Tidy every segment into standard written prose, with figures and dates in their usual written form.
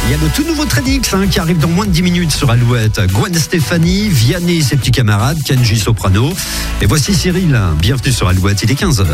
Il y a le tout nouveau Trenix qui arrive dans moins de 10 minutes sur Alouette. Gwen Stefani, Vianney et ses petits camarades, Kenji Soprano. Et voici Cyril. Bienvenue sur Alouette, il est 15h.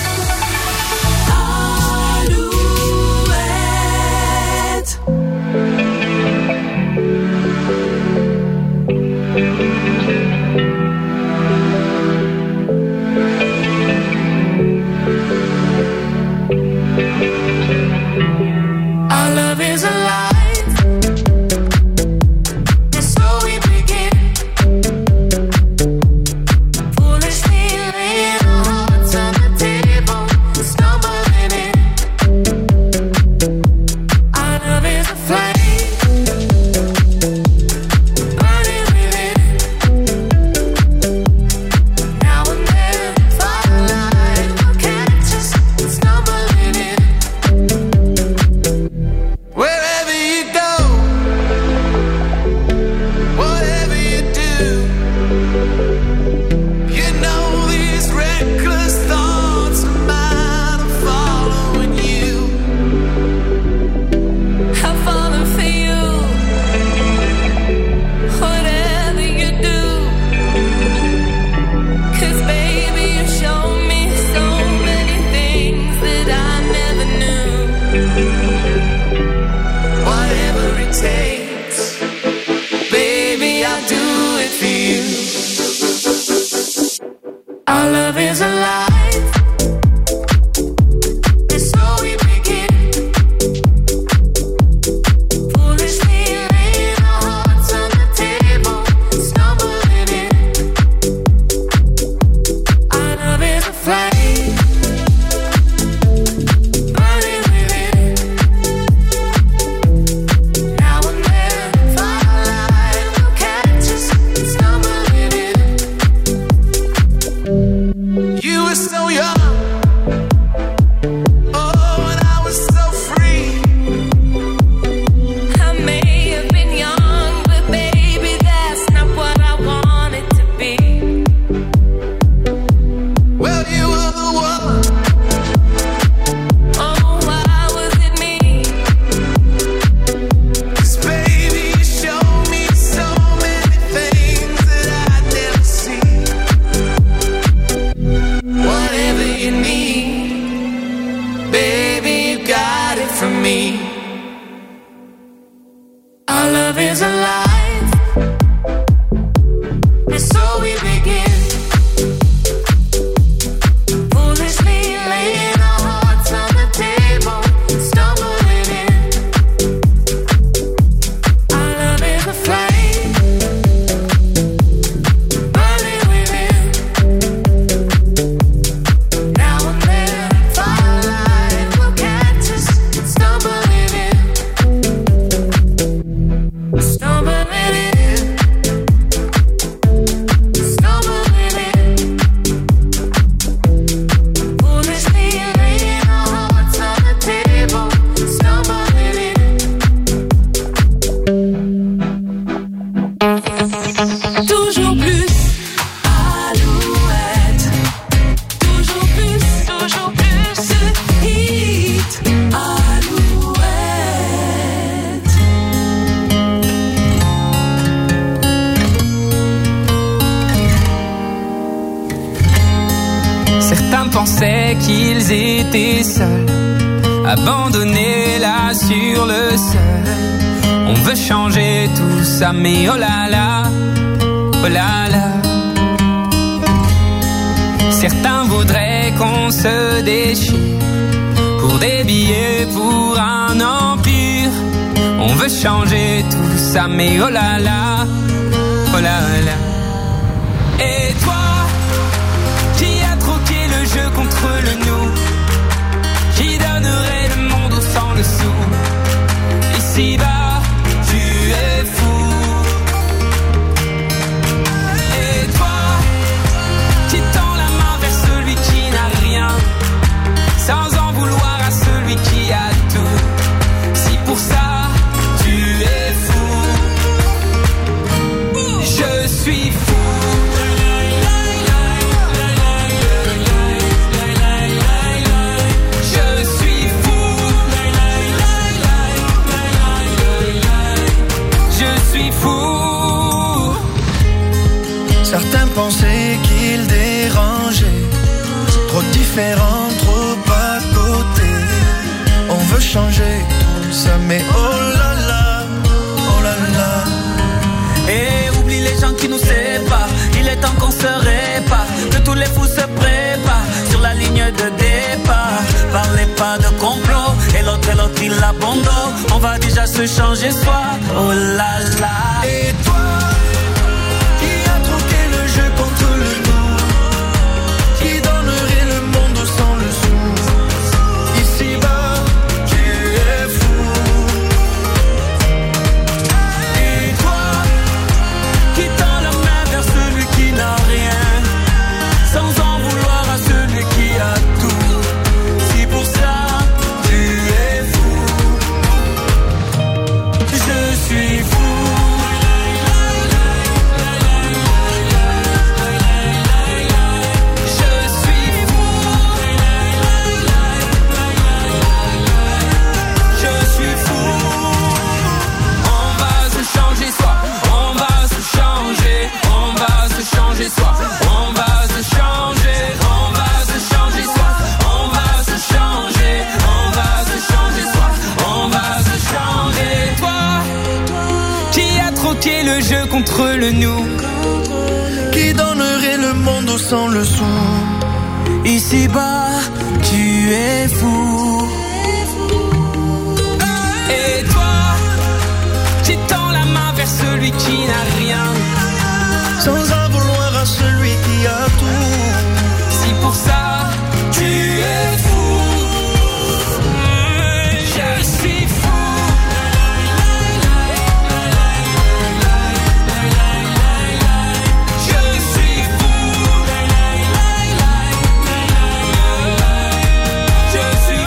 pensaient qu'ils étaient seuls, abandonnés là sur le sol. On veut changer tout ça, mais oh là là, oh là là. Certains voudraient qu'on se déchire pour des billets, pour un empire. On veut changer tout ça, mais oh là là, oh là là. Et toi, qui a troqué le jeu contre le nous, qui donnerait le monde au sang le sou. Ici-bas, tu es fou. Et toi, qui tend la main vers celui qui n'a rien, sans en vouloir à celui qui a tout. Si pour ça, tu es fou, je suis fou. Je suis fou. ça, mais oh là là, oh là là. Et oublie les gens qui nous séparent, il est temps qu'on se répare, que tous les fous se préparent sur la ligne de départ. Parlez pas de complot, et l'autre il abandonne. On va déjà se changer soi, oh là là. Et toi, qui a troqué le jeu contre le nous, qui donnerait le monde sans le sou. Ici-bas, tu es fou. Et toi, qui tend la main vers celui qui n'a rien, sans en vouloir à celui qui a tout. Si pour ça, tu es fou. Je suis fou. Le jeu contre le nous, qui donnerait le monde sans le sou. Ici-bas, tu es fou. Et toi, tu tends la main vers celui qui n'a rien, sans en vouloir à celui qui a tout. Si pour ça, tu es fou. Je suis fou. Je suis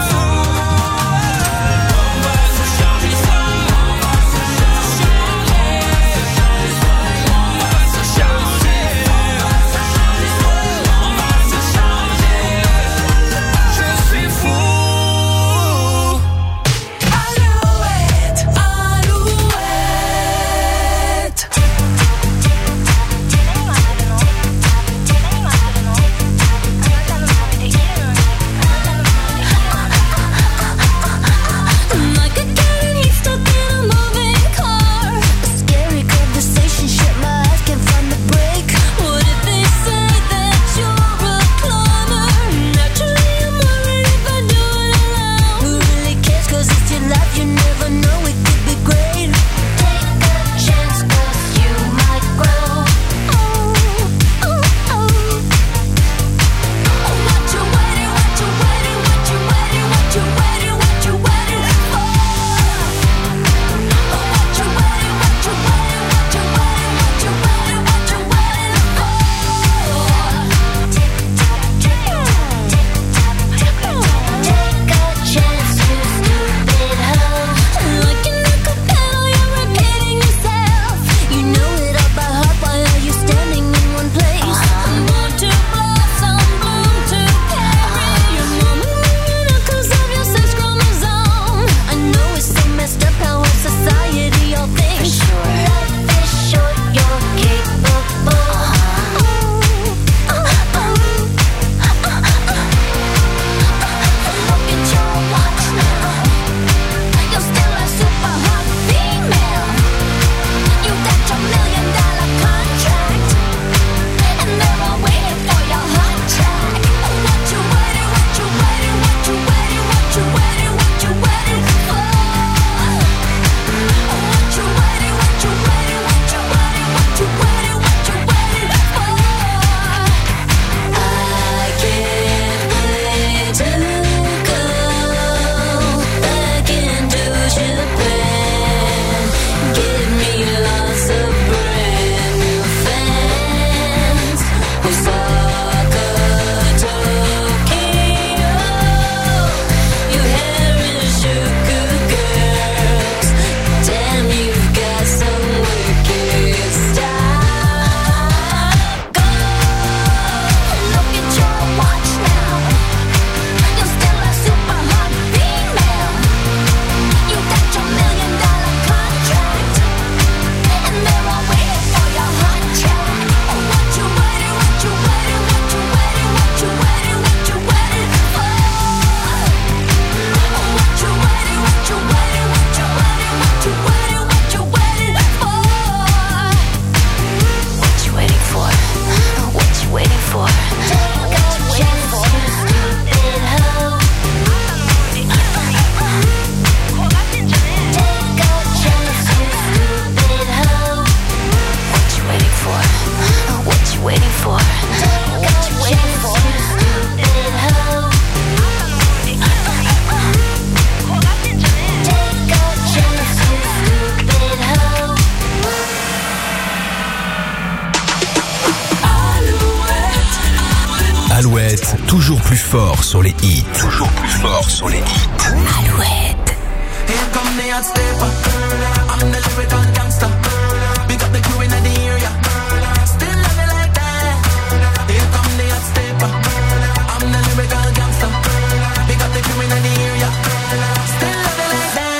plus fort sur les hits. Toujours plus fort sur les hits. Alouette. Here come the hot stepper. I'm the lyrical gangster. Big up the crew in the area. Still love it like that. Here come the hot stepper. I'm the lyrical gangster. Big up the crew in the area. Still love it like that.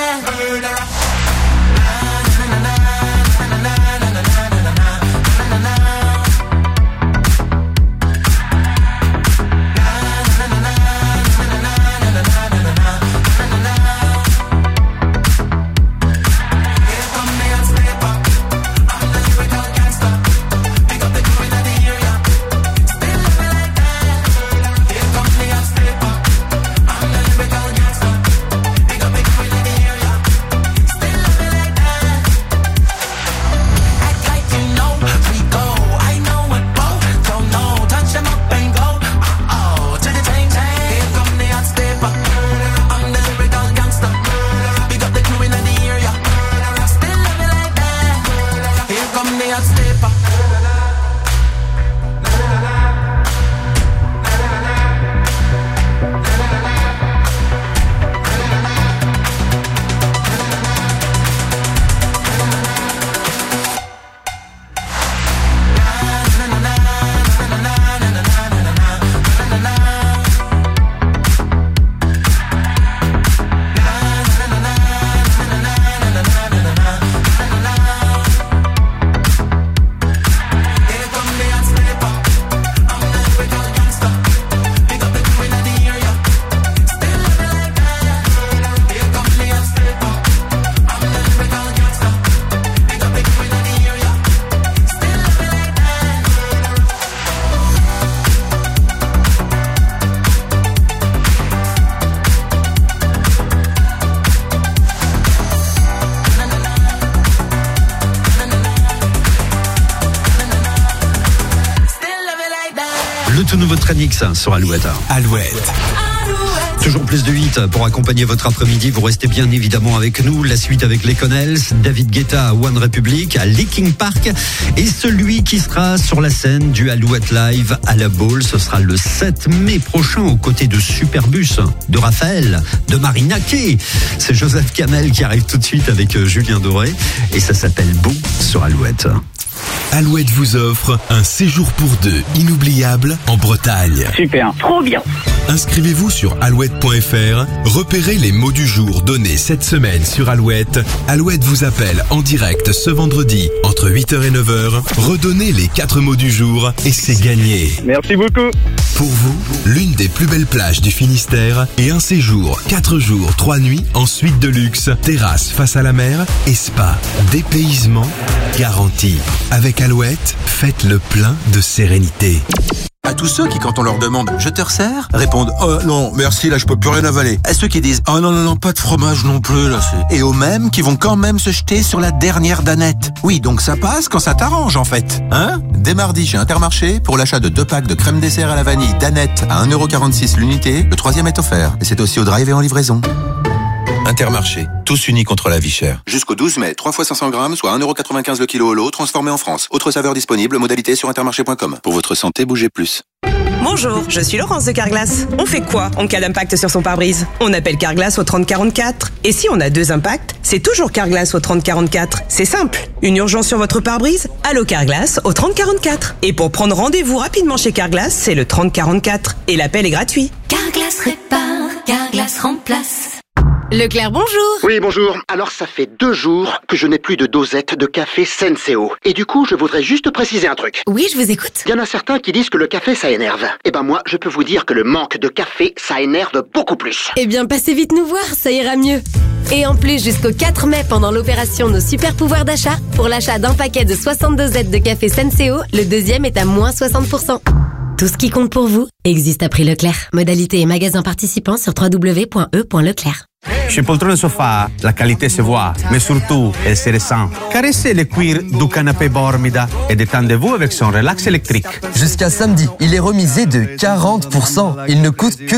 Le tout nouveau Trenix sur Alouette. Alouette. Toujours plus de 8 pour accompagner votre après-midi. Vous restez bien évidemment avec nous. La suite avec les Connells, David Guetta à One Republic, à Linkin Park. Et celui qui sera sur la scène du Alouette Live à la Baule, ce sera le 7 mai prochain aux côtés de Superbus, de Raphaël, de Marina Kaye. C'est Joseph Kamel qui arrive tout de suite avec Julien Doré. Et ça s'appelle Beau sur Alouette. Alouette vous offre un séjour pour deux inoubliable en Bretagne. Super, trop bien. Inscrivez-vous sur alouette.fr, repérez les mots du jour donnés cette semaine sur Alouette. Alouette vous appelle en direct ce vendredi entre 8h et 9h. Redonnez les 4 mots du jour et c'est gagné. Merci beaucoup. Pour vous, l'une des plus belles plages du Finistère et un séjour 4 jours, 3 nuits en suite de luxe, terrasse face à la mer et spa, dépaysement garanti. Avec Alouette, faites le plein de sérénité. À tous ceux qui, quand on leur demande « Je te resserre ?» répondent « Oh non, merci, là je peux plus rien avaler ». À ceux qui disent « Oh non, pas de fromage non plus, là c'est... » Et aux mêmes qui vont quand même se jeter sur la dernière danette. Oui, donc ça passe quand ça t'arrange en fait. Hein ? Dès mardi chez Intermarché, pour l'achat de 2 packs de crème dessert à la vanille danette à 1,46€ l'unité, le 3e est offert. Et c'est aussi au drive et en livraison. Intermarché, tous unis contre la vie chère. Jusqu'au 12 mai, 3 fois 500 grammes, soit 1,95€ le kilo au lot, transformé en France. Autre saveur disponible, modalité sur intermarché.com. Pour votre santé, bougez plus. Bonjour, je suis Laurence de Carglass. On fait quoi en cas d'impact sur son pare-brise ? On appelle Carglass au 3044. Et si on a 2 impacts, c'est toujours Carglass au 3044. C'est simple. Une urgence sur votre pare-brise ? Allô Carglass au 3044. Et pour prendre rendez-vous rapidement chez Carglass, c'est le 3044. Et l'appel est gratuit. Carglass répare, Carglass remplace. Leclerc, bonjour. Oui, bonjour. Alors, ça fait 2 jours que je n'ai plus de dosette de café Senseo. Et du coup, je voudrais juste préciser un truc. Oui, je vous écoute. Il y en a certains qui disent que le café, ça énerve. Eh ben moi, je peux vous dire que le manque de café, ça énerve beaucoup plus. Eh bien, passez vite nous voir, ça ira mieux. Et en plus, jusqu'au 4 mai, pendant l'opération Nos Super Pouvoirs d'achat, pour l'achat d'un paquet de 60 dosettes de café Senseo, le deuxième est à moins 60%. Tout ce qui compte pour vous existe à prix Leclerc. Modalité et magasin participants sur www.e.leclerc. Chez Poltrone Sofa, la qualité se voit, mais surtout, elle se ressent. Caressez le cuir du canapé Bormida et détendez-vous avec son relax électrique. Jusqu'à samedi, il est remisé de 40%. Il ne coûte que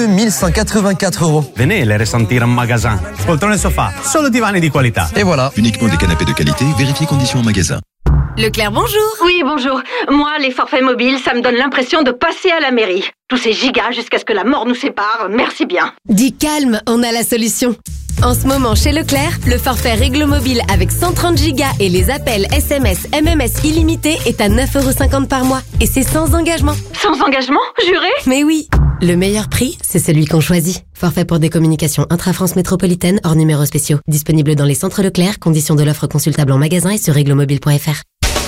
1184€. Venez les ressentir en magasin. Poltrone Sofa, solo divani di qualità. Et voilà. Uniquement des canapés de qualité, vérifiez conditions en magasin. Leclerc, bonjour. Oui, bonjour. Moi, les forfaits mobiles, ça me donne l'impression de passer à la mairie. Tous ces gigas jusqu'à ce que la mort nous sépare, merci bien. Dis calme, on a la solution. En ce moment, chez Leclerc, le forfait Réglo Mobile avec 130 gigas et les appels SMS, MMS illimités est à 9,50€ par mois. Et c'est sans engagement. Sans engagement, juré? Mais oui. Le meilleur prix, c'est celui qu'on choisit. Forfait pour des communications intra-France métropolitaine hors numéros spéciaux. Disponible dans les centres Leclerc. Conditions de l'offre consultable en magasin et sur réglomobile.fr.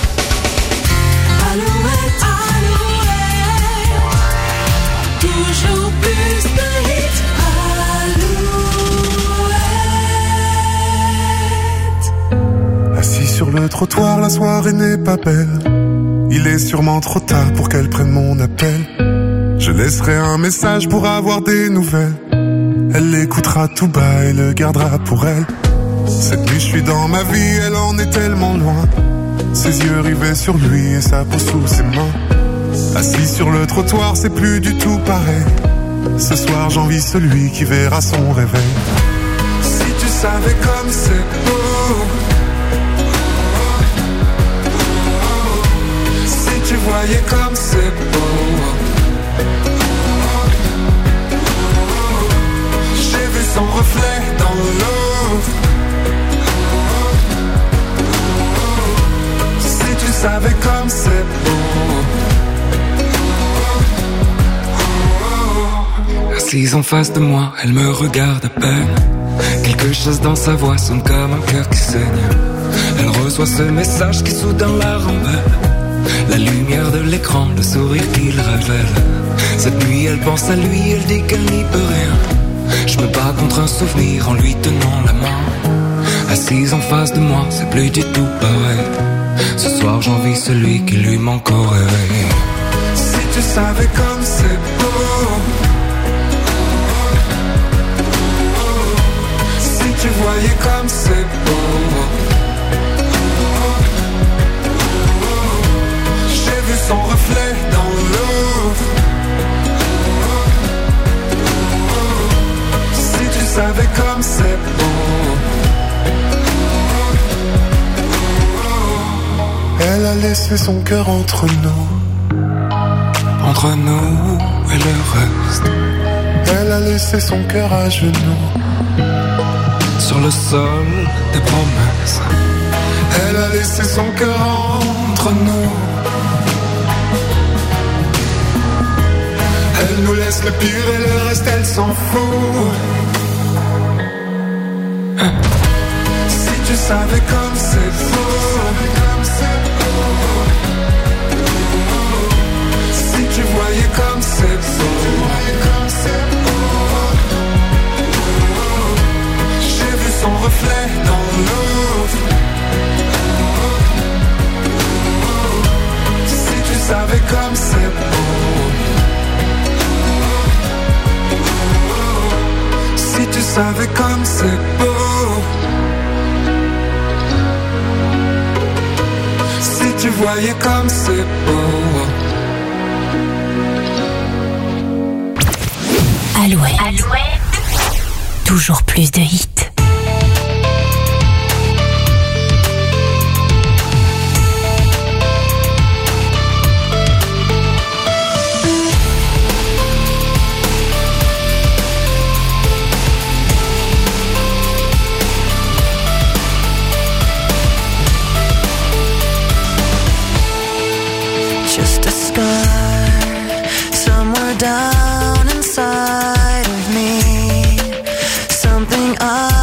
Alouette, toujours plus de hits. Alouette. Assis sur le trottoir, la soirée n'est pas belle. Il est sûrement trop tard pour qu'elle prenne mon appel. Je laisserai un message pour avoir des nouvelles. Elle l'écoutera tout bas et le gardera pour elle. Cette nuit je suis dans ma vie, elle en est tellement loin. Ses yeux rivés sur lui et sa peau sous ses mains. Assis sur le trottoir, c'est plus du tout pareil. Ce soir j'envie celui qui verra son réveil. Si tu savais comme c'est beau, si tu voyais comme c'est beau. J'ai vu son reflet dans l'eau. Si tu savais comme c'est beau. Assise en face de moi, elle me regarde à peine. Quelque chose dans sa voix sonne comme un cœur qui saigne. Elle reçoit ce message qui soudain la rend belle. La lumière de l'écran, le sourire qu'il révèle. Cette nuit elle pense à lui, elle dit qu'elle n'y peut rien. Je me bats contre un souvenir en lui tenant la main. Assise en face de moi, c'est plus du tout pareil. Ce soir j'envie celui qui lui manque au réveil. Si tu savais comme c'est beau. Si tu voyais comme c'est beau. J'ai vu son reflet dans l'eau. Si tu savais comme c'est beau. Elle a laissé son cœur entre nous. Entre nous et le reste. Elle a laissé son cœur à genoux. Sur le sol des promesses. Elle a laissé son cœur entre nous. Elle nous laisse le pire et le reste elle s'en fout. Si tu savais comme c'est faux. Si tu voyais comme c'est beau. J'ai vu son reflet dans l'eau. Si tu savais comme c'est beau. Si tu savais comme c'est beau. Si tu voyais comme c'est beau. Alouette. Alouette. Toujours plus de hits. Just a scar somewhere down inside of me. Something I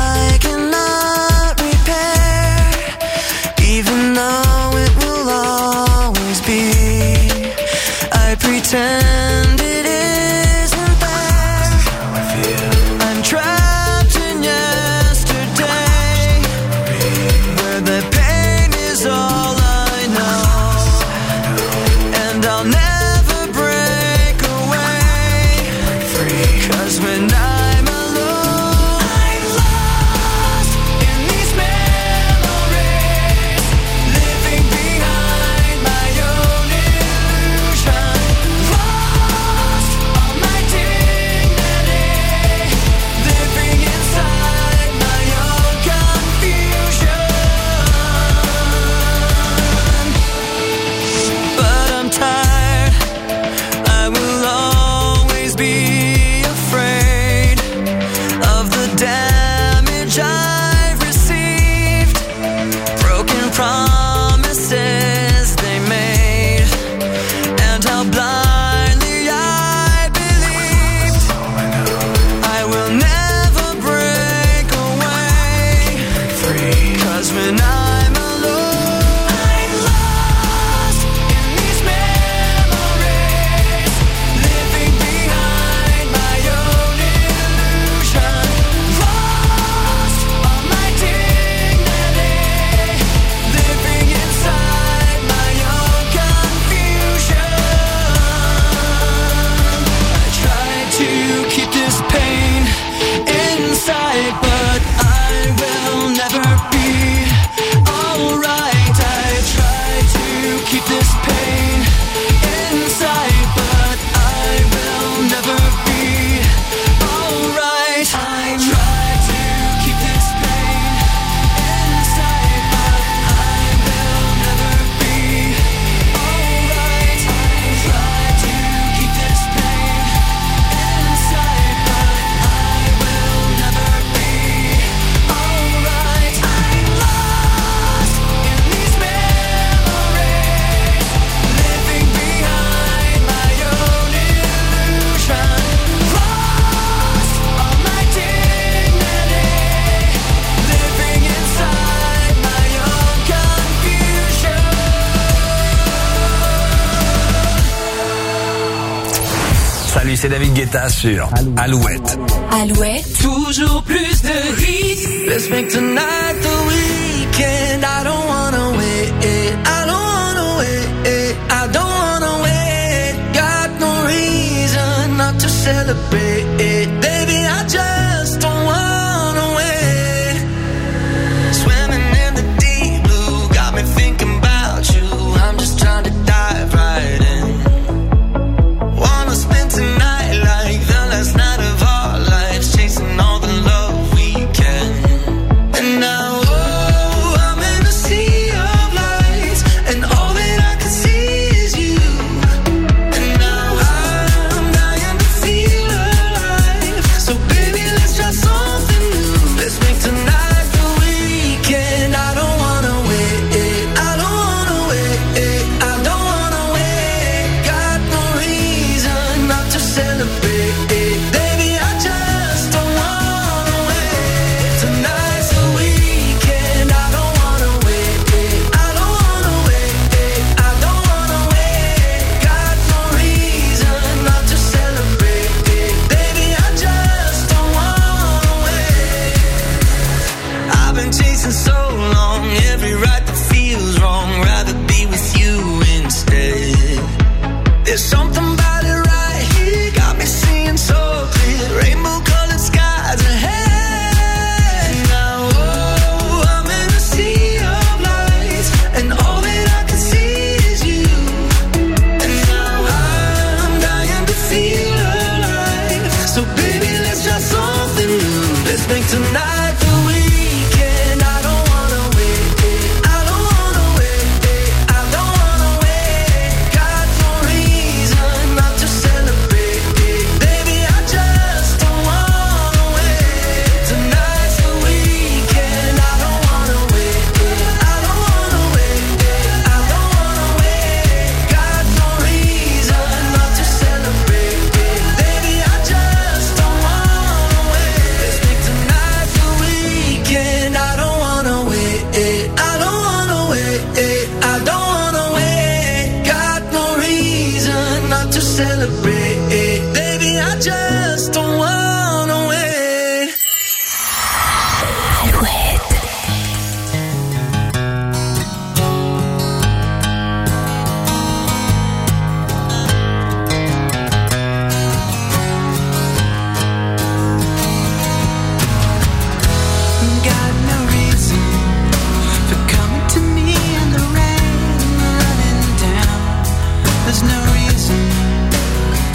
Salut, c'est David Guetta sur Alouette. Alouette. Toujours plus de hits. Let's make tonight the weekend. I don't wanna wait. I don't wanna wait. I don't wanna wait. Got no reason not to celebrate. Baby, I just don't wanna wait. Swimming in the deep blue, got me thinking about you. I'm just trying to dive right in. Wanna spend tonight like the last night of our lives, chasing all the love we can. And now, oh, I'm in a sea of lights, and all that I can see is you. And now I'm dying to feel alive. So baby, let's try something new. Let's make tonight the weekend. I don't wanna wait. I don't wanna wait. I don't wanna wait. Got no reason not to celebrate. Baby, I just don't wanna wait. Tonight's the weekend. I don't wanna wait. I don't wanna wait. I don't wanna wait. Got no reason not to celebrate. Baby, I just don't wanna wait. I've been chasing so long, every ride that feels wrong. Rather be with you instead. There's something about it right here, got me seeing so clear. Rainbow colored skies ahead. Now, oh, I'm in a sea of lights, and all that I can see is you. And now I'm dying to feel alive. So baby, let's try something new. Let's make tonight the weekend. I don't wanna wait. I don't wanna wait. I don't wanna wait. Got no reason not to celebrate. Baby, I just don't wanna wait. Tonight's the weekend. I don't wanna wait. I don't wanna wait. I don't wanna wait. Got no reason not to celebrate. Baby, I just don't wanna wait. Let's make tonight the weekend. I don't wanna wait. I don't wanna wait. I don't wanna wait. Got no reason not to celebrate. Baby, I just don't wanna wait. Got no reason for coming to me in the rain, running down. There's no reason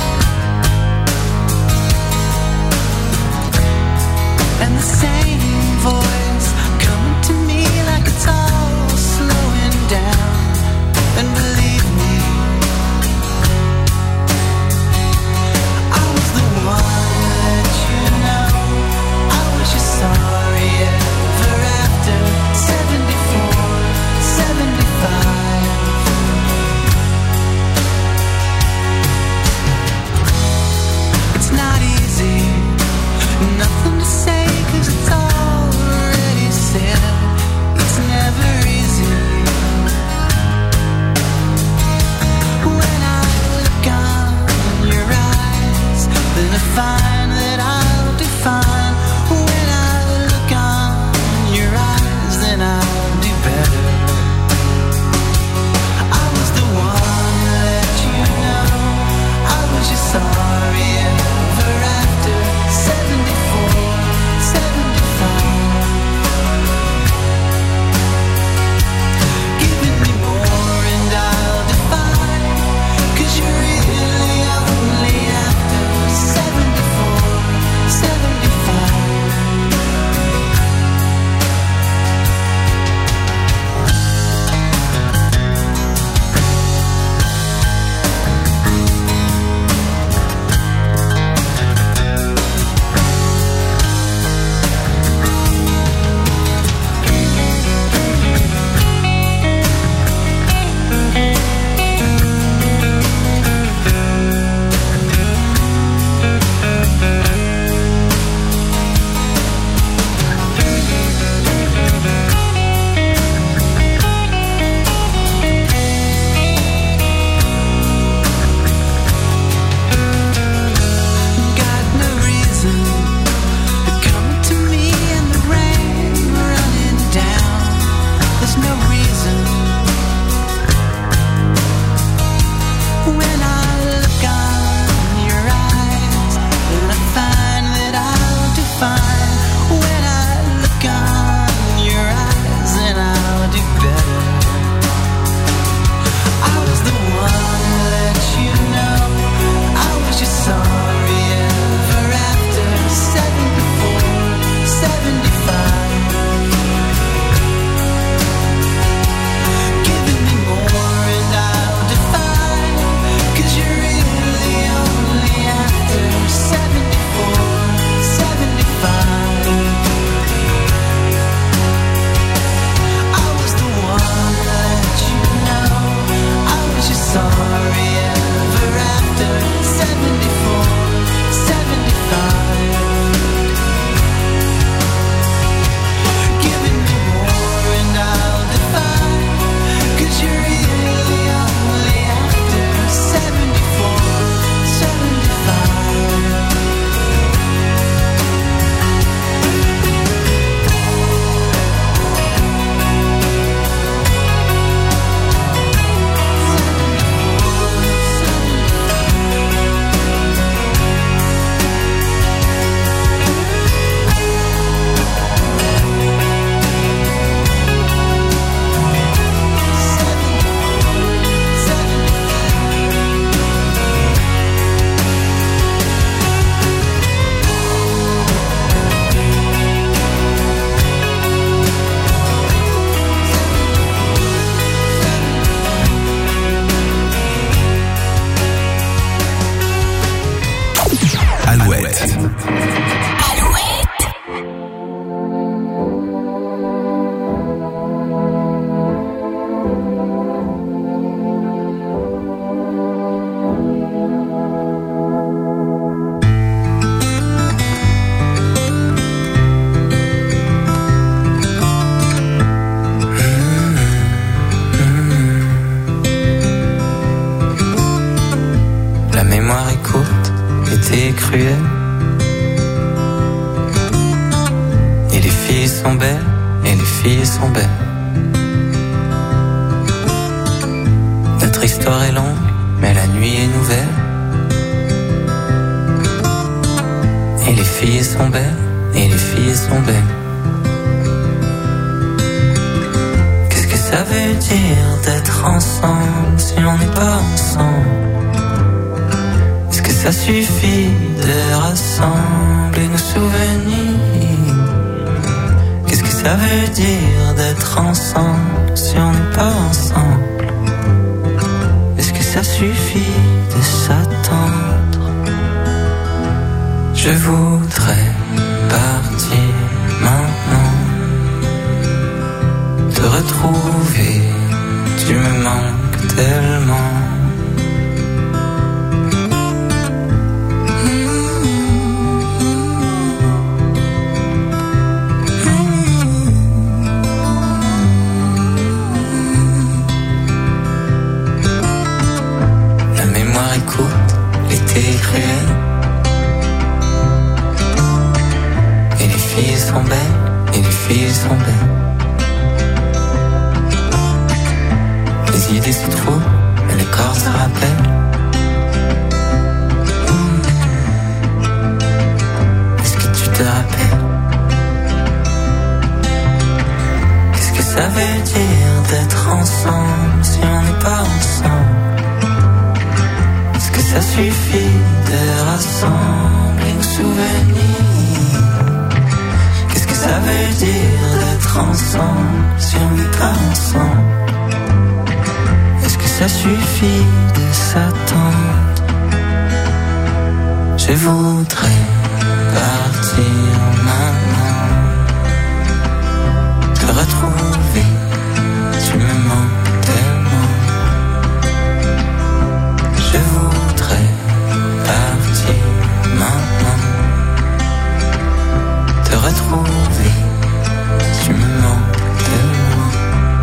filles sont belles, et les filles sont belles. Notre histoire est longue, mais la nuit est nouvelle. Et les filles sont belles, et les filles sont belles. Qu'est-ce que ça veut dire d'être ensemble si on n'est pas ensemble? Est-ce que ça suffit de rassembler nos souvenirs? Qu'est-ce que ça veut dire d'être ensemble si on n'est pas ensemble? Est-ce que ça suffit de s'attendre? Je voudrais partir maintenant, te retrouver, tu me manques tellement. La mémoire est courte, l'été est cruel. Et les filles sont belles, et les filles sont belles. Les idées se trouvent, mais le corps se rappelle. Est-ce que tu te rappelles? Qu'est-ce que ça veut dire d'être ensemble si on n'est pas ensemble? Est-ce que ça suffit de rassembler nos souvenirs? Qu'est-ce que ça veut dire d'être ensemble si on n'est pas ensemble? Est-ce que ça suffit de s'attendre? Je voudrais partir maintenant, te retrouver, tu me manques tellement. Je voudrais partir maintenant, te retrouver, tu me manques tellement.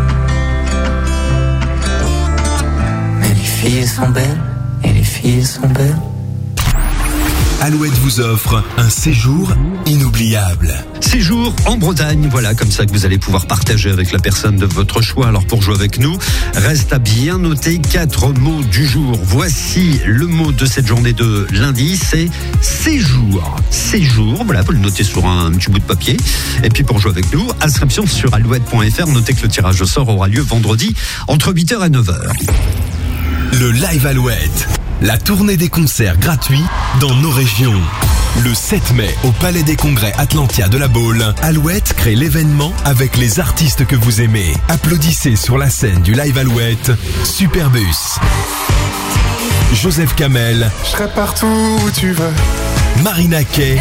Mais les filles sont belles, et les filles sont belles. Alouette vous offre un séjour inoubliable. Séjour en Bretagne, voilà, comme ça que vous allez pouvoir partager avec la personne de votre choix. Alors pour jouer avec nous, reste à bien noter 4 mots du jour. Voici le mot de cette journée de lundi, c'est séjour. Séjour, voilà, vous le notez sur un petit bout de papier. Et puis pour jouer avec nous, inscription sur alouette.fr. Notez que le tirage au sort aura lieu vendredi entre 8h et 9h. Le Live Alouette, la tournée des concerts gratuits dans nos régions. Le 7 mai, au Palais des Congrès Atlantia de la Baule, Alouette crée l'événement avec les artistes que vous aimez. Applaudissez sur la scène du Live Alouette, Superbus, Joseph Kamel, Je serai partout où tu veux, Marina Kaye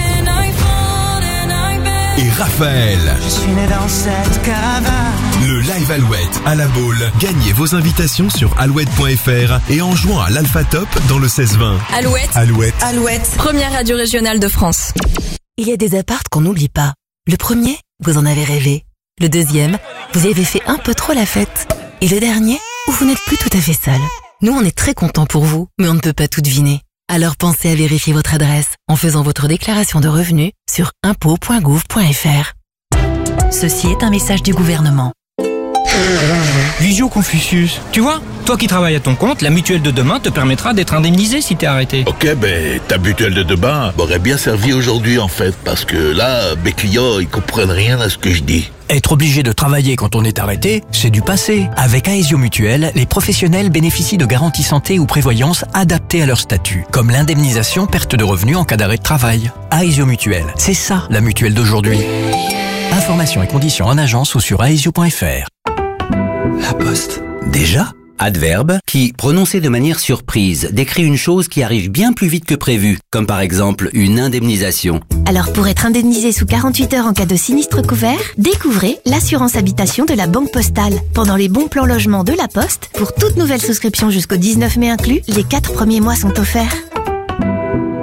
et Raphaël. Je suis né dans cette caravane. Le Live Alouette à la Baule. Gagnez vos invitations sur alouette.fr et en jouant à l'Alpha Top dans le 16-20. Alouette. Alouette. Alouette. Première radio régionale de France. Il y a des appartes qu'on n'oublie pas. Le premier, vous en avez rêvé. Le deuxième, vous y avez fait un peu trop la fête. Et le dernier, où vous n'êtes plus tout à fait seul. Nous, on est très contents pour vous, mais on ne peut pas tout deviner. Alors pensez à vérifier votre adresse en faisant votre déclaration de revenus sur impôts.gouv.fr. Ceci est un message du gouvernement. Visio Confucius. Tu vois, toi qui travailles à ton compte, la mutuelle de demain te permettra d'être indemnisé si t'es arrêté. Ok, ben ta mutuelle de demain m'aurait bien servi aujourd'hui en fait, parce que là, mes clients, ils comprennent rien à ce que je dis. Être obligé de travailler quand on est arrêté, c'est du passé. Avec Aesio Mutuelle, les professionnels bénéficient de garanties santé ou prévoyance adaptées à leur statut, comme l'indemnisation perte de revenus en cas d'arrêt de travail. Aesio Mutuelle, c'est ça la mutuelle d'aujourd'hui. Informations et conditions en agence ou sur aesio.fr. La Poste. Déjà ? Adverbe qui, prononcé de manière surprise, décrit une chose qui arrive bien plus vite que prévu, comme par exemple une indemnisation. Alors pour être indemnisé sous 48 heures en cas de sinistre couvert, découvrez l'assurance habitation de la Banque Postale. Pendant les bons plans logement de la Poste, pour toute nouvelle souscription jusqu'au 19 mai inclus, les 4 premiers mois sont offerts.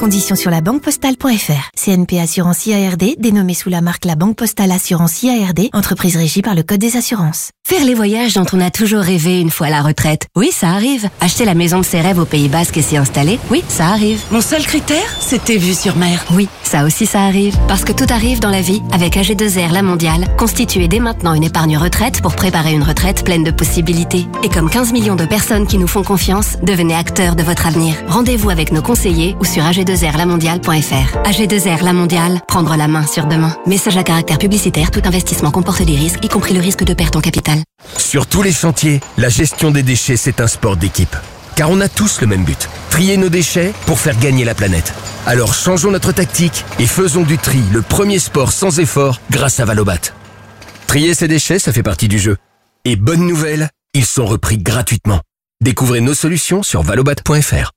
Conditions sur labanquepostale.fr. CNP Assurance IARD, dénommée sous la marque La Banque Postale Assurance IARD, entreprise régie par le Code des assurances. Faire les voyages dont on a toujours rêvé une fois à la retraite. Oui, ça arrive. Acheter la maison de ses rêves au Pays Basque et s'y installer. Oui, ça arrive. Mon seul critère, c'était vue sur mer. Oui, ça aussi ça arrive. Parce que tout arrive dans la vie. Avec AG2R La Mondiale, constituez dès maintenant une épargne retraite pour préparer une retraite pleine de possibilités. Et comme 15 millions de personnes qui nous font confiance, devenez acteurs de votre avenir. Rendez-vous avec nos conseillers ou sur ag2rlamondiale.fr. AG2R La Mondiale, prendre la main sur demain. Message à caractère publicitaire, tout investissement comporte des risques, y compris le risque de perte en capital. Sur tous les chantiers, la gestion des déchets, c'est un sport d'équipe. Car on a tous le même but, trier nos déchets pour faire gagner la planète. Alors changeons notre tactique et faisons du tri le premier sport sans effort grâce à Valobat. Trier ses déchets, ça fait partie du jeu. Et bonne nouvelle, ils sont repris gratuitement. Découvrez nos solutions sur valobat.fr.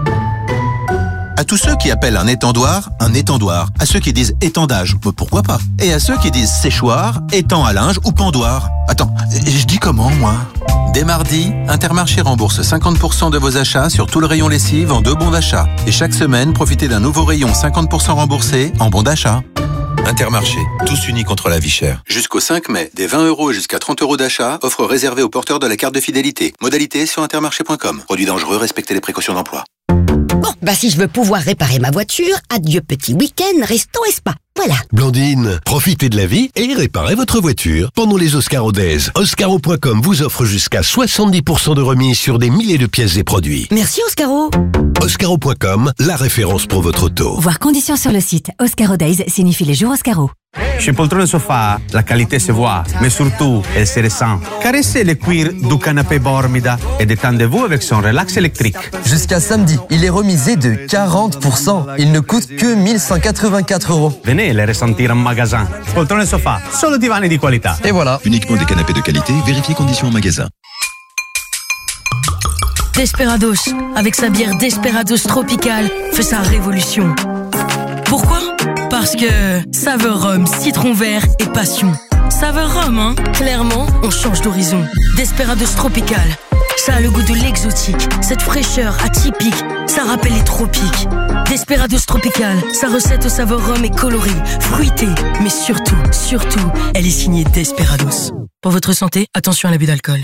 À tous ceux qui appellent un étendoir, à ceux qui disent étendage, pourquoi pas? Et à ceux qui disent séchoir, étang à linge ou pendoir. Attends, je dis comment, moi? Dès mardi, Intermarché rembourse 50% de vos achats sur tout le rayon lessive en 2 bons d'achat. Et chaque semaine, profitez d'un nouveau rayon 50% remboursé en bons d'achat. Intermarché, tous unis contre la vie chère. Jusqu'au 5 mai, des 20 € et jusqu'à 30 € d'achat, offre réservée aux porteurs de la carte de fidélité. Modalité sur intermarché.com. Produit dangereux, respectez les précautions d'emploi. Bon, si je veux pouvoir réparer ma voiture, adieu petit week-end, resto et spa. Voilà. Blandine, profitez de la vie et réparez votre voiture pendant les Oscaro Days. Oscaro.com vous offre jusqu'à 70% de remise sur des milliers de pièces et produits. Merci Oscaro. Oscaro.com, la référence pour votre auto. Voir conditions sur le site. Oscaro Days signifie les jours Oscaro. Chez Poltrone Sofa, la qualité se voit, mais surtout, elle se ressent. Caressez le cuir du canapé Bormida et détendez-vous avec son relax électrique. Jusqu'à samedi, il est remisé de 40%. Il ne coûte que 1184 €. Venez les ressentir en magasin. Poltrone Sofa, solo divani di qualità. Et voilà. Uniquement des canapés de qualité, vérifiez conditions en magasin. Desperados, avec sa bière Desperados Tropical, fait sa révolution. Pourquoi ? Parce que saveur rhum, citron vert et passion. Saveur rhum, hein ? Clairement, on change d'horizon. Desperados Tropical, ça a le goût de l'exotique, cette fraîcheur atypique, ça rappelle les tropiques. Desperados Tropical, sa recette au saveur rhum est colorée, fruitée, mais surtout, elle est signée Desperados. Pour votre santé, attention à l'abus d'alcool.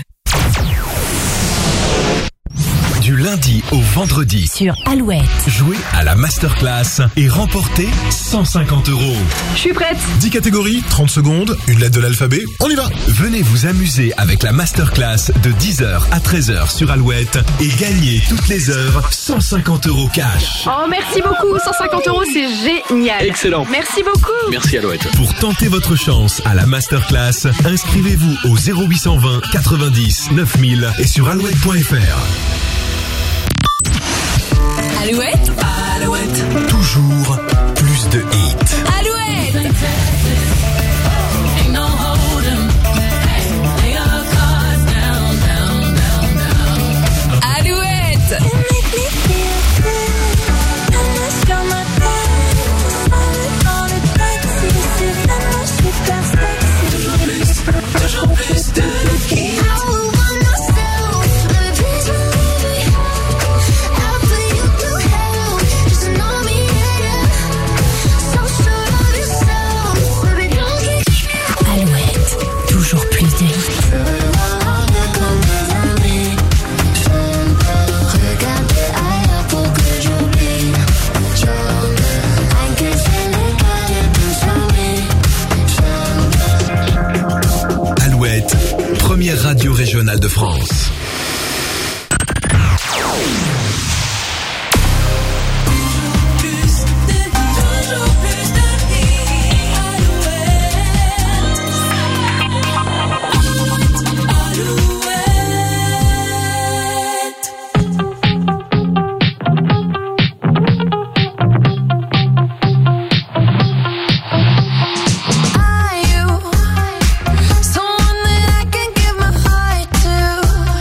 Du lundi au vendredi, sur Alouette, jouez à la masterclass et remportez 150 €. Je suis prête. 10 catégories, 30 secondes, une lettre de l'alphabet, on y va. Venez vous amuser avec la masterclass de 10h à 13h sur Alouette et gagnez toutes les heures 150 € cash. Oh, merci beaucoup. 150 €, c'est génial. Excellent. Merci beaucoup. Merci Alouette. Pour tenter votre chance à la masterclass, inscrivez-vous au 0820 90 9000 et sur alouette.fr. Alouette. Alouette. Toujours plus de hits. Alouette. Alouette. Toujours plus de hits. toujours plus de hits. Alouette, première radio régionale de France. Someone that I can give my heart to.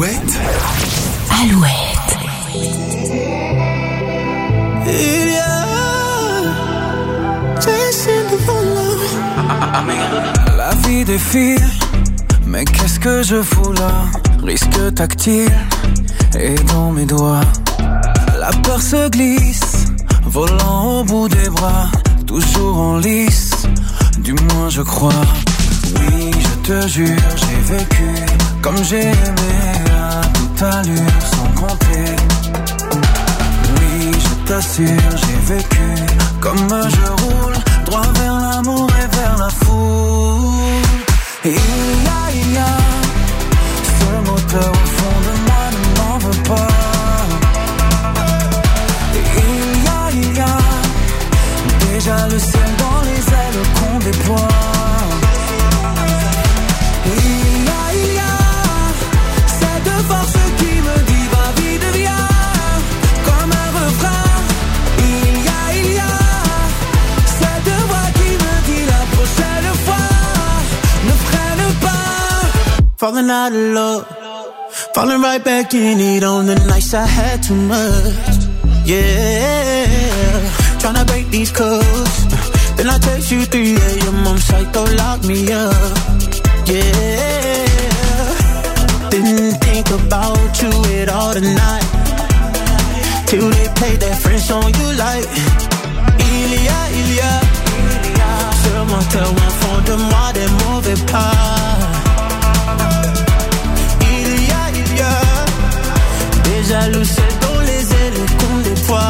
Alouette. Alouette. Il y a la vie défile, mais qu'est-ce que je fous là? Risque tactile et dans mes doigts. La peur se glisse, volant au bout des bras, toujours en lice, du moins je crois. Oui, je te jure, j'ai vécu comme j'ai aimé à toute allure, sans compter. Oui, je t'assure, j'ai vécu comme je roule, droit vers l'amour et vers la foule. Et il y a ce moteur au fond de moi, ne m'en veux pas. Et il y a déjà le ciel dans les ailes qu'on déploie. Et il y a cette force qui me dit va vite viens, comme un refrain. Il y a cette voix qui me dit la prochaine fois ne freine pas. Falling out of love, falling right back in it on the nights I had too much. Yeah, tryna break these codes. Then I text you 3 a.m. on psycho, lock me up. Yeah, didn't think about you at all tonight, till they played that French song you like. Il y a ce moteur au fond de moi, des mauvais pas. Il y a déjà le ciel dans les ailes qu'on déploie.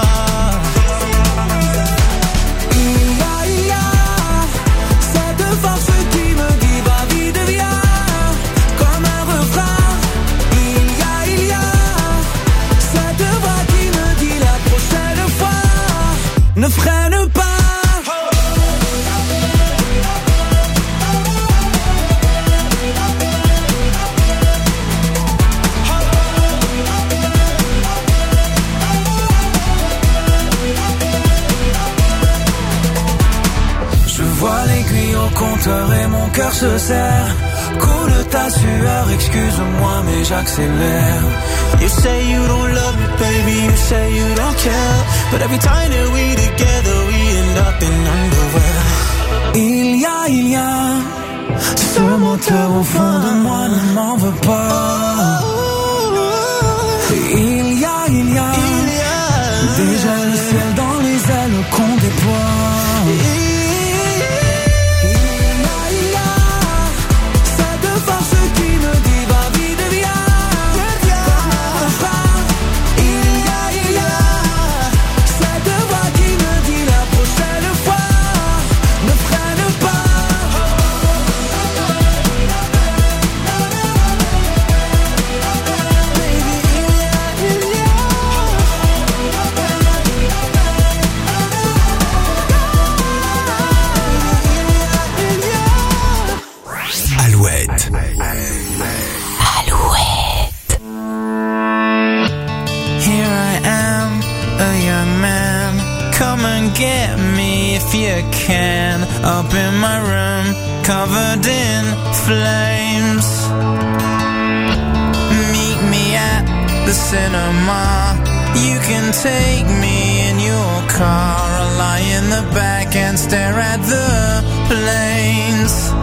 Il y a cette force qui me dit va vite viens, comme un refrain. Il y a cette voix qui me dit la prochaine fois ne freine pas. Vois l'aiguille au compteur et mon cœur se serre. Coule ta sueur, excuse-moi mais j'accélère. You say you don't love me baby, you say you don't care, but every time that we together we end up in underwear. Il y a ce moteur au fond de moi, ne m'en veux pas. Il y a déjà le ciel dans les ailes qu'on déploie. Get me if you can, up in my room, covered in flames. Meet me at the cinema. You can take me in your car. I'll lie in the back and stare at the planes.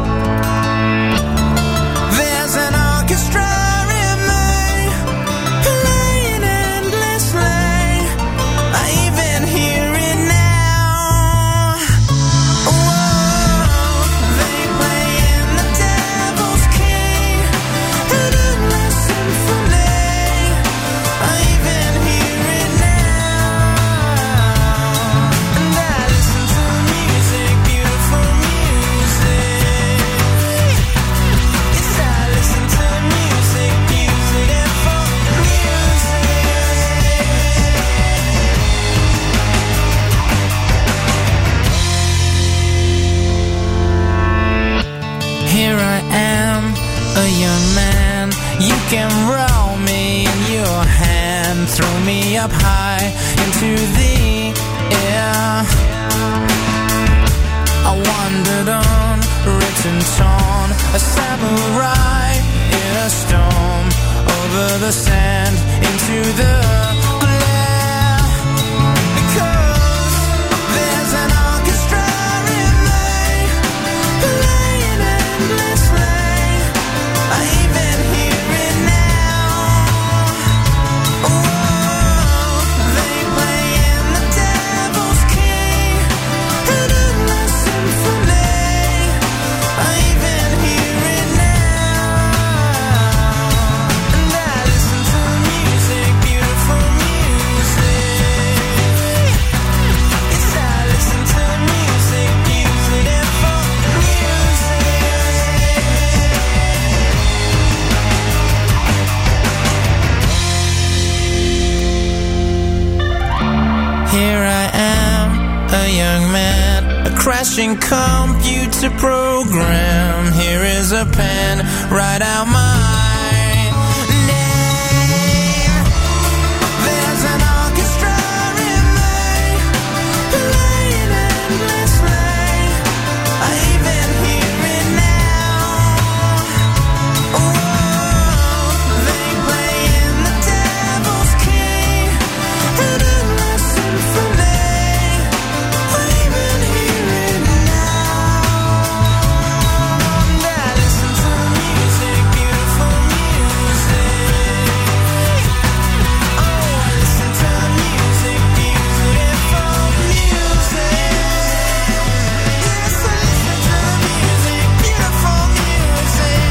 There's an orchestra in me, playing endlessly. I even hear it now. You can roll me in your hand, throw me up high into the air. I wandered on, written torn, a samurai in a storm, over the the sand, into the glare. Because there's an orchestra in me, playing endlessly. I even hear it now. Oh, they play in the devil's key, an endless symphony. I even hear it now. And I listen to music, beautiful music. Yes, I listen to music, beautiful music. Here I am, a young man, a crashing computer program. Here is a pen, write out my name. There's an orchestra in me, playing endlessly. I even hear it now. Oh, they play in the devil's key, an endless symphony. I even hear it now. And I listen to music, beautiful music. Oh, I listen to music, beautiful music. Yes, I listen to music, beautiful music.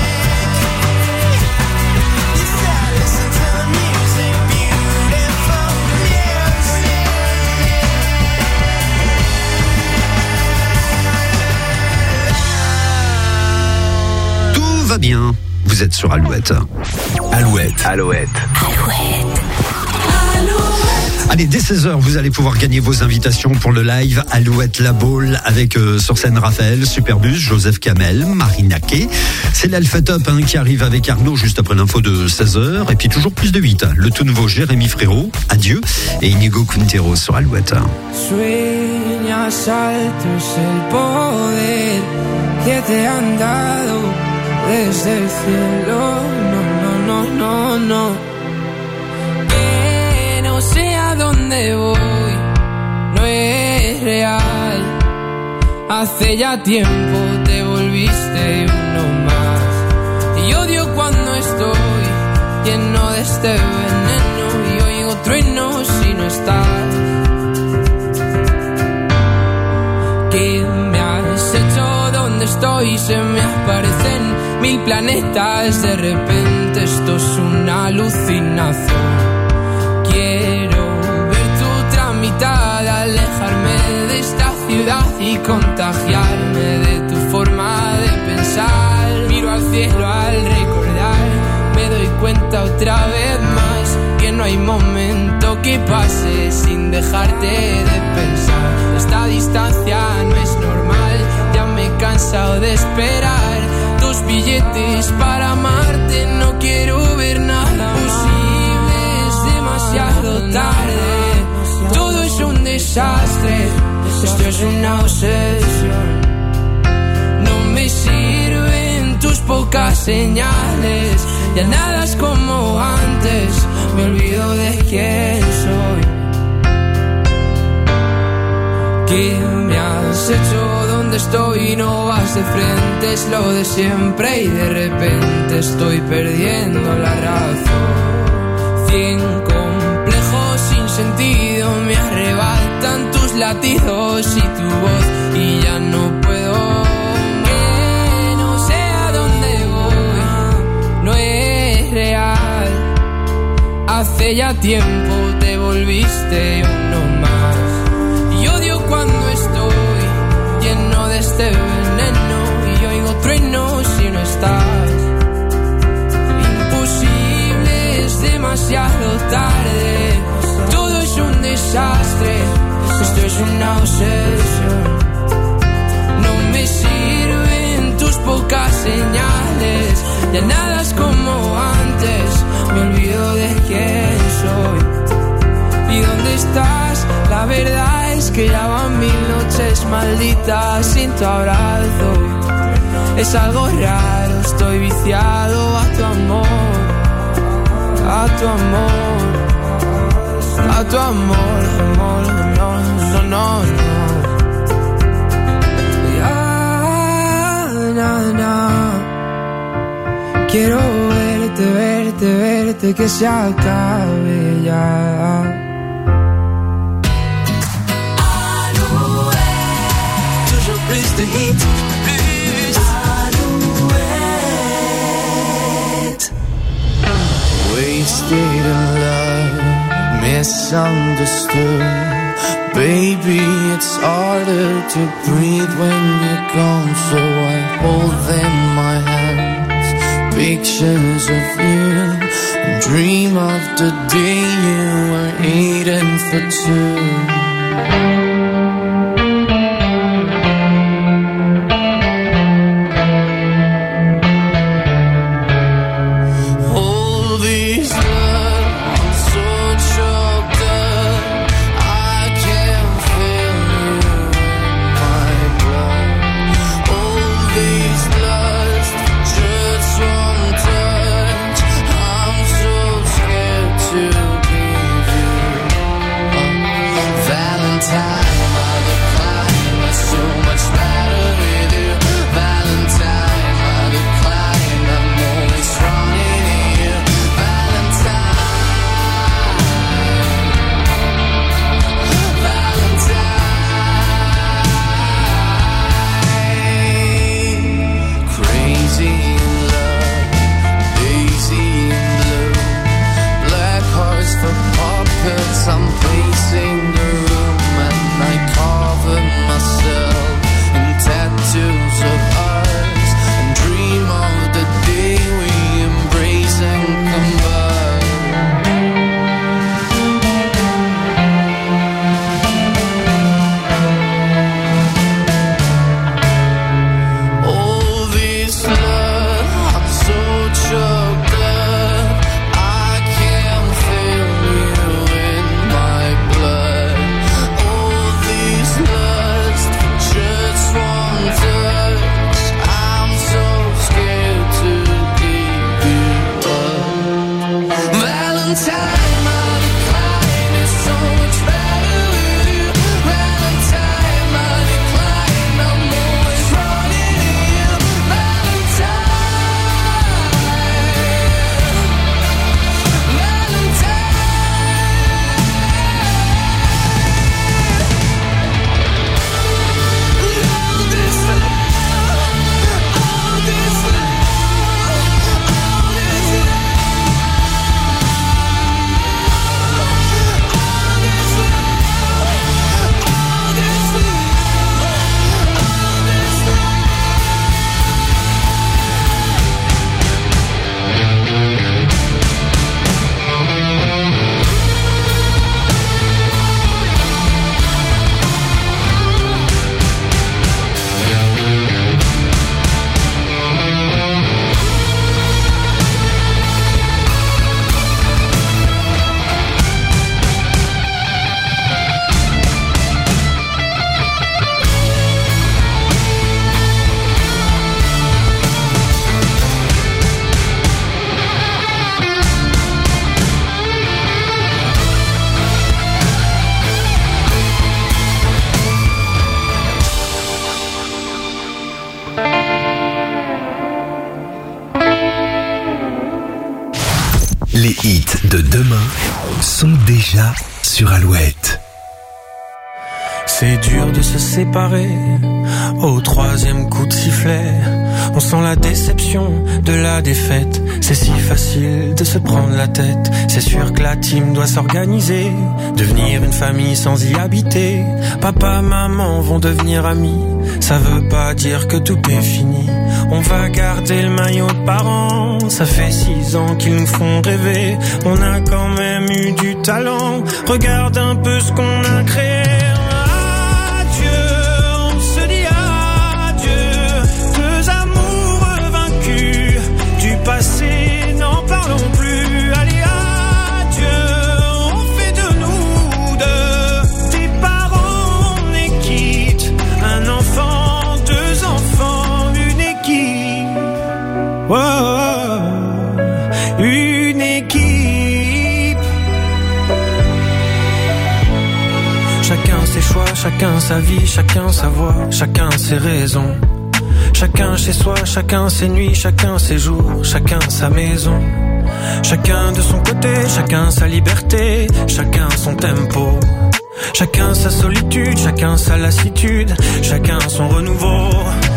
Yes, I listen to music, beautiful music. Tout va bien. Vous êtes sur Alouette. Alouette. Alouette. Allez, dès 16h, vous allez pouvoir gagner vos invitations pour le live Alouette La Baule avec sur scène Raphaël, Superbus, Joseph Kamel, Marina Kay. C'est l'Alpha Top qui arrive avec Arnaud juste après l'info de 16h. Et puis toujours plus de 8. Le tout nouveau Jérémy Frérot, Adieu, et Inigo Quintero sur Alouette. Sueñas alto es el poder que te han dado desde el cielo. No, no, no, no, no. Que no sé a dónde voy, no es real. Hace ya tiempo te volviste uno más. Y odio cuando estoy lleno de este veneno y oigo truenos si no estás. ¿Qué me has hecho? ¿Dónde estoy? Se me aparecen mil planetas. De repente esto es una alucinación. Quiero ver tu mitad, alejarme de esta ciudad y contagiarme de tu forma de pensar. Miro al cielo al recordar, me doy cuenta otra vez más que no hay momento que pase sin dejarte de pensar. Esta distancia no es normal, ya me he cansado de esperar tus billetes para amarte. No quiero ver nada posible, es demasiado tarde. Todo es un desastre, esto es una obsesión. No me sirven tus pocas señales, ya nada es como antes, me olvido de quién soy. ¿Qué me has hecho? ¿Dónde estoy? No vas de frente, es lo de siempre y de repente estoy perdiendo la razón. 100 complejos sin sentido me arrebatan tus latidos y tu voz y ya no puedo. Que no sé a dónde voy, no es real. Hace ya tiempo te volviste uno más. Y odio cuando estoy lleno de este veneno y oigo truenos si no estás. Imposible, es demasiado tarde. Todo es un desastre, esto es una obsesión. No me sirven tus pocas señales, ya nada es como antes, me olvido de quién soy. ¿Y dónde estás? La verdad es que ya van 1000 noches malditas sin tu abrazo. Es algo raro, estoy viciado a tu amor. tu amor, a tu amor, amor, no, no, no, no. Ya, na, na. Quiero verte, verte, verte, que se acabe ya. Alouette, toujours plus de hits, plus Alouette. Wasted in love, misunderstood. Baby, it's harder to breathe when you're gone, so I hold in my hands pictures of you and dream of the day you were eating for two. Les hits de demain sont déjà sur Alouette. C'est dur de se séparer au troisième coup de sifflet. On sent la déception de la défaite. C'est si facile de se prendre la tête. C'est sûr que la team doit s'organiser, devenir une famille sans y habiter. Papa, maman vont devenir amis. Ça veut pas dire que tout est fini. On va garder le maillot de parents. Ça fait 6 ans qu'ils nous font rêver. On a quand même eu du talent. Regarde un peu ce qu'on a créé. Passé, n'en parlons plus. Allez, adieu, on fait de nous deux des parents, on est quitte. Un enfant, 2 enfants, une équipe. Oh, une équipe. ses choix, chacun sa vie, chacun sa voix, chacun ses raisons. Chacun chez soi, chacun ses nuits, chacun ses jours, chacun sa maison. Chacun de son côté, chacun sa liberté, chacun son tempo. Chacun sa solitude, chacun sa lassitude, chacun son renouveau.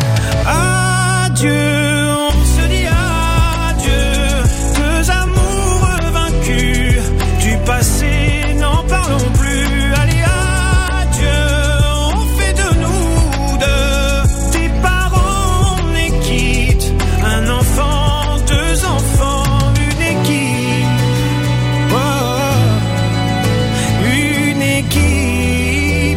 Adieu, on se dit adieu, deux amours vaincus, du passé n'en parlons plus. Allez, adieu, on fait de nous deux, tes parents on est quitte, un enfant, deux enfants, une équipe, oh, une équipe.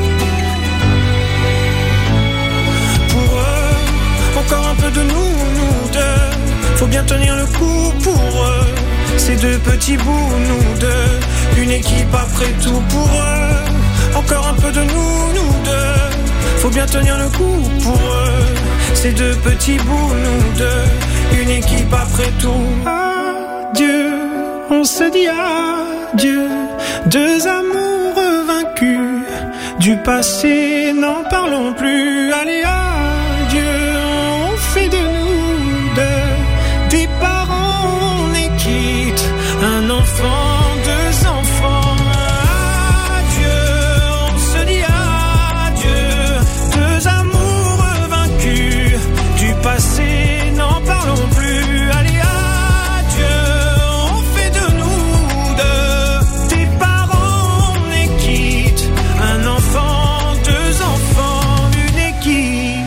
Pour eux, encore un peu de nous deux, faut bien tenir le coup pour eux, ces deux petits bouts, nous deux, une équipe après tout pour eux, encore un peu de nous deux, faut bien tenir le coup pour eux, ces deux petits bouts, nous deux, une équipe après tout. Adieu, on se dit adieu, deux amours vaincus, du passé n'en parlons plus. Allez, adieu, on fait de nous deux, des parents on est quitte, un enfant, deux enfants. Adieu, on se dit adieu, deux amours vaincus, du passé n'en parlons plus. Allez, adieu, on fait de nous deux, des parents on est quitte, un enfant, deux enfants, une équipe.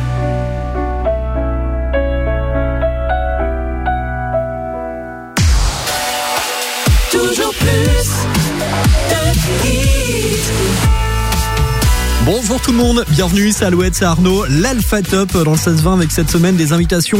Toujours plus de hits. Bonjour tout le monde, bienvenue, c'est Alouette, c'est Arnaud, l'Alpha Top dans le 16-20 avec cette semaine des invitations